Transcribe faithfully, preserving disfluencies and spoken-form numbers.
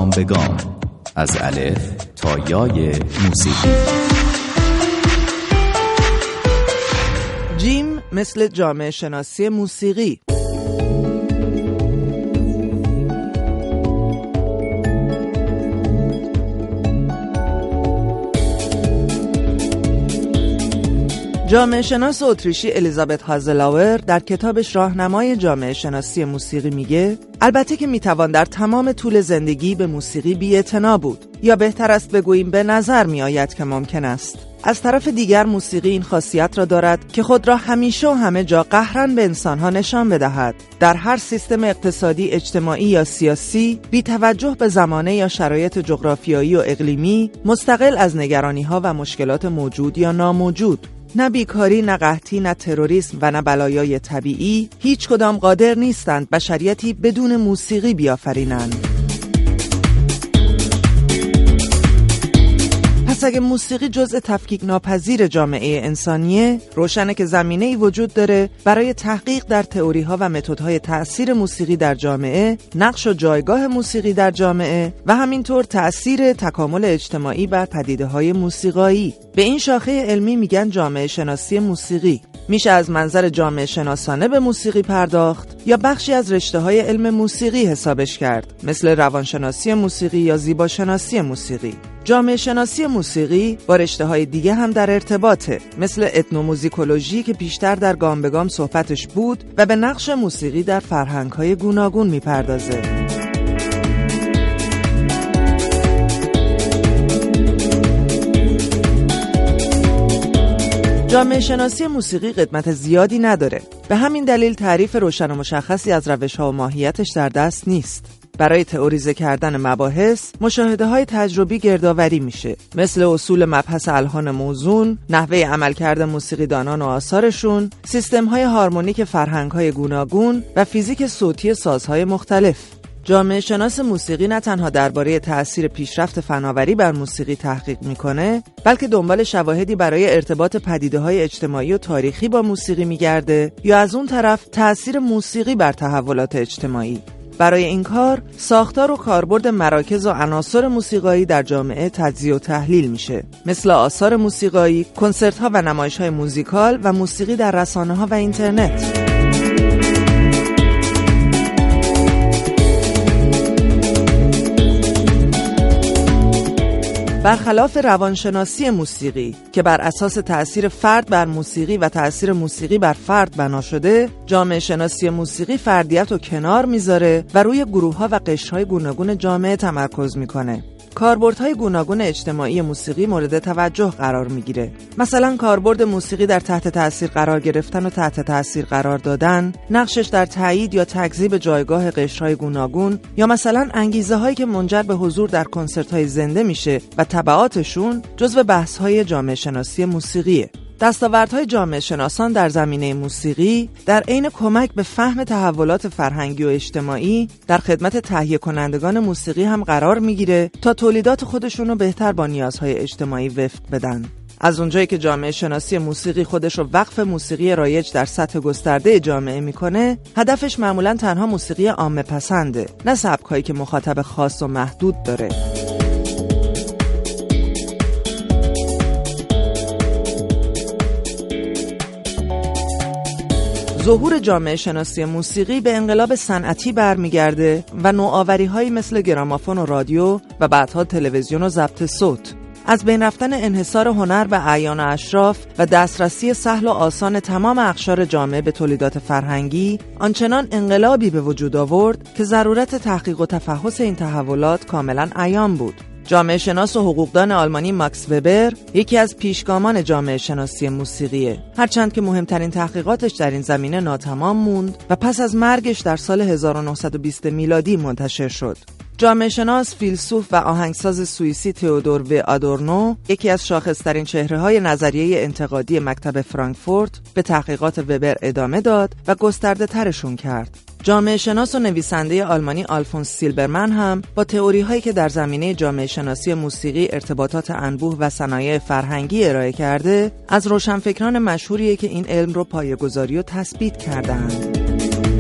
گام به گام، از الف تا یای موسیقی. جیم مثل جامعه شناسی موسیقی. جامعه شناس اتریشی الیزابت هازلاور در کتابش راهنمای جامعه شناسی موسیقی میگه البته که میتوان در تمام طول زندگی به موسیقی بی‌اعتنا بود، یا بهتر است بگوییم به نظر میآید که ممکن است. از طرف دیگر موسیقی این خاصیت را دارد که خود را همیشه و همه جا قهراً به انسانها نشان بدهد. در هر سیستم اقتصادی، اجتماعی یا سیاسی، بی توجه به زمانه یا شرایط جغرافیایی و اقلیمی، مستقل از نگرانی‌ها و مشکلات موجود یا ناموجود. نه بیکاری، نه قحطی، نه تروریسم و نه بلایای طبیعی، هیچ کدام قادر نیستند بشریتی بدون موسیقی بیافرینند. پس اگه موسیقی جزء تفکیک ناپذیر جامعه انسانیه، روشنه که زمینه‌ای وجود داره برای تحقیق در تئوری‌ها و متدهای تأثیر موسیقی در جامعه، نقش و جایگاه موسیقی در جامعه و همینطور تأثیر تکامل اجتماعی بر پدیده‌های موسیقایی. به این شاخه علمی میگن جامعه شناسی موسیقی. میشه از منظر جامعه شناسانه به موسیقی پرداخت یا بخشی از رشته‌های علم موسیقی حسابش کرد، مثل روانشناسی موسیقی یا زیباشناسی موسیقی. جامعه شناسی موسیقی با رشته‌های دیگه هم در ارتباطه، مثل اتنوموزیکولوژی که بیشتر در گام به گام صحبتش بود و به نقش موسیقی در فرهنگ‌های گوناگون میپردازه. جامعه شناسی موسیقی قدمت زیادی نداره. به همین دلیل تعریف روشن و مشخصی از روش‌ها و ماهیتش در دست نیست. برای تئوریزه کردن مباحث، مشاهده‌های تجربی گردآوری میشه، مثل اصول مبحث الحان موزون، نحوه عملکرد موسیقیدانان و آثارشون، سیستم‌های هارمونیک فرهنگ‌های گوناگون و فیزیک صوتی سازهای مختلف. جامعه شناس موسیقی نه تنها درباره تأثیر پیشرفت فناوری بر موسیقی تحقیق میکنه، بلکه دنبال شواهدی برای ارتباط پدیده‌های اجتماعی و تاریخی با موسیقی میگرده یا از اون طرف تأثیر موسیقی بر تحولات اجتماعی. برای این کار ساختار و کاربرد مراکز و عناصر موسیقایی در جامعه تجزیه و تحلیل میشه، مثل آثار موسیقایی، کنسرت‌ها و نمایش‌های موزیکال و موسیقی در رسانه‌ها و اینترنت. برخلاف روانشناسی موسیقی که بر اساس تأثیر فرد بر موسیقی و تأثیر موسیقی بر فرد بنا شده، جامعه شناسی موسیقی فردیت رو کنار میذاره و روی گروه‌ها و قشرهای گوناگون جامعه تمرکز میکنه. کاربردهای گوناگون اجتماعی موسیقی مورد توجه قرار میگیره. مثلا کاربرد موسیقی در تحت تأثیر قرار گرفتن و تحت تأثیر قرار دادن، نقشش در تایید یا تکذیب جایگاه قشرهای گوناگون، یا مثلا انگیزه هایی که منجر به حضور در کنسرت‌های زنده میشه و تبعاتشون جزو بحث‌های جامعه شناسی موسیقیه. دستاوردهای جامعه شناسان در زمینه موسیقی در عین کمک به فهم تحولات فرهنگی و اجتماعی در خدمت تهیه کنندگان موسیقی هم قرار میگیره تا تولیدات خودشون رو بهتر با نیازهای اجتماعی وفق بدن. از اونجایی که جامعه شناسی موسیقی خودش رو وقف موسیقی رایج در سطح گسترده جامعه میکنه، هدفش معمولاً تنها موسیقی عامه پسنده، نه سبکایی که مخاطب خاص و محدود داره. ظهور جامعه شناسی موسیقی به انقلاب صنعتی برمیگرده و نوآوری‌هایی مثل گرامافون و رادیو و بعدها تلویزیون و ضبط صوت. از بین رفتن انحصار هنر به اعیان و اشراف و دسترسی سهل و آسان تمام اقشار جامعه به تولیدات فرهنگی، آنچنان انقلابی به وجود آورد که ضرورت تحقیق و تفحص این تحولات کاملاً عیان بود. جامعه شناس و حقوقدان آلمانی ماکس وبر یکی از پیشگامان جامعه شناسی موسیقیه، هرچند که مهمترین تحقیقاتش در این زمینه ناتمام موند و پس از مرگش در سال هزار و نهصد و بیست میلادی منتشر شد. جامعه شناس، فیلسوف و آهنگساز سوئیسی تئودور و آدورنو، یکی از شاخص‌ترین چهره‌های نظریه انتقادی مکتب فرانکفورت، به تحقیقات وبر ادامه داد و گسترده ترشون کرد. جامعه شناس و نویسنده آلمانی آلفونس سیلبرمن هم با تئوری‌هایی که در زمینه جامعه شناسی موسیقی ارتباطات انبوه و صنایع فرهنگی ارائه کرده، از روشنفکران مشهوریه که این علم رو پایه‌گذاری و تثبیت کردند.